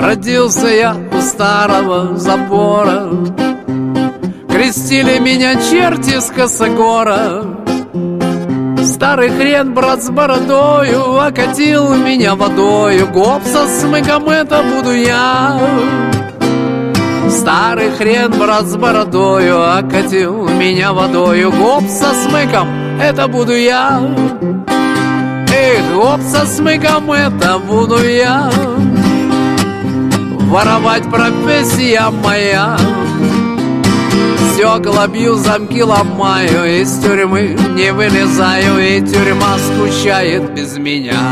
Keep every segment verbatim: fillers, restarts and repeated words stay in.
Родился я у старого забора, крестили меня черти с косогора. Старый хрен, брат, с бородою окатил меня водою. Гоп со смыком, это буду я. Старый хрен, брат, с бородою окатил меня водою. Гоп со смыком, это буду я. Эх, гоп со смыком, это буду я. Воровать профессия моя. Стекла бью, замки ломаю, из тюрьмы не вылезаю, и тюрьма скучает без меня.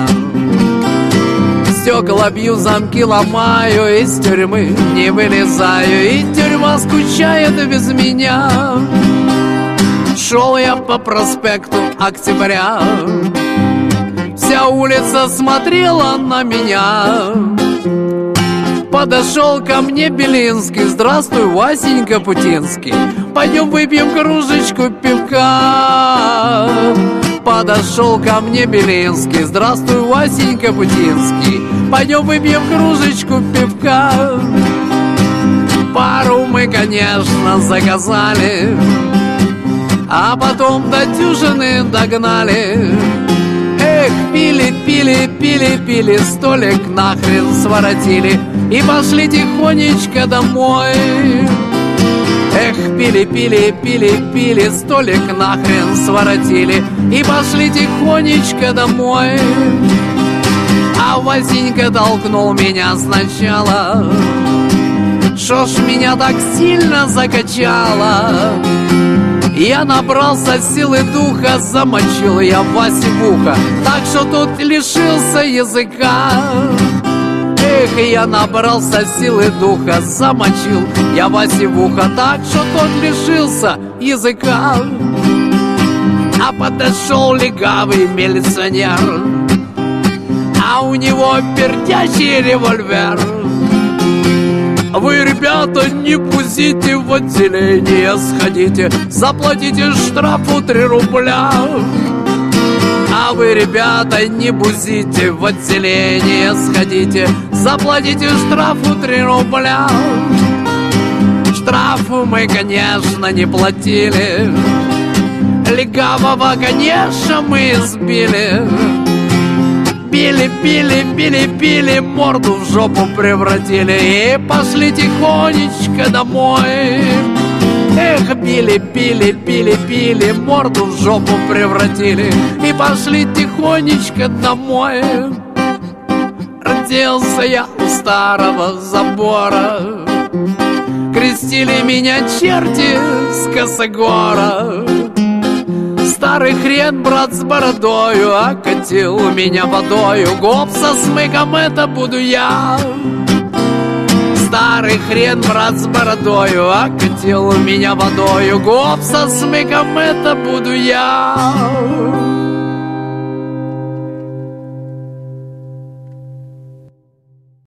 Стекла бью, замки ломаю, из тюрьмы не вылезаю, и тюрьма скучает без меня. Шел я по проспекту Октября, вся улица смотрела на меня. Подошел ко мне Белинский: здравствуй, Васенька Путинский, пойдем выпьем кружечку пивка. Подошел ко мне Белинский: здравствуй, Васенька Путинский, пойдем выпьем кружечку пивка. Пару мы, конечно, заказали, а потом до дюжины догнали. Эх, пили, пили, пили, пили, столик нахрен своротили и пошли тихонечко домой. Эх, пили, пили, пили, пили, столик нахрен своротили и пошли тихонечко домой. А Васенька толкнул меня сначала: шо ж меня так сильно закачало? Я набрался силы духа, замочил я Васе в ухо, так что тот лишился языка. Эх, я набрался силы духа, замочил я Васе в ухо, так что тот лишился языка. А подошел легавый милиционер, а у него пердящий револьвер. Вы, ребята, не бузите, в отделение сходите, заплатите штрафу три рубля. А вы, ребята, не бузите, в отделение сходите, заплатите штрафу три рубля. Штрафу мы, конечно, не платили, легавого, конечно, мы избили. Били, били, били, били, морду в жопу превратили и пошли тихонечко домой. Эх, били, били, били, били, морду в жопу превратили и пошли тихонечко домой. Родился я у старого забора, крестили меня черти с косогора. Старый хрен, брат, с бородою окатил меня водою. Гоп со смыком, это буду я. Старый хрен, брат, с бородою окатил меня водою. Гоп со смыком, это буду я.